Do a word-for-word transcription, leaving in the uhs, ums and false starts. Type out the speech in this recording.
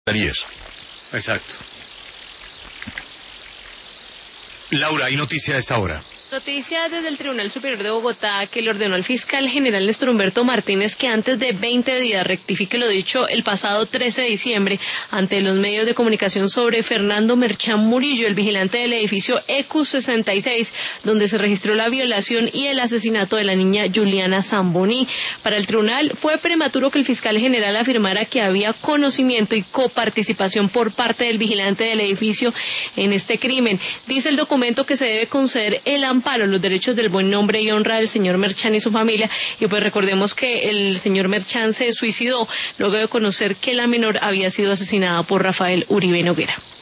Y eso. Exacto. Laura, ¿hay noticia a esta hora? Noticia desde el Tribunal Superior de Bogotá que le ordenó al fiscal general Néstor Humberto Martínez que antes de veinte días rectifique lo dicho el pasado trece de diciembre ante los medios de comunicación sobre Fernando Merchán Murillo, el vigilante del edificio E Q sesenta y seis, donde se registró la violación y el asesinato de la niña Juliana Zamboní. Para el tribunal fue prematuro que el fiscal general afirmara que había conocimiento y coparticipación por parte del vigilante del edificio en este crimen. Dice el documento que se debe conceder el amparo los derechos del buen nombre y honra del señor Merchán y su familia, y pues recordemos que el señor Merchán se suicidó luego de conocer que la menor había sido asesinada por Rafael Uribe Noguera.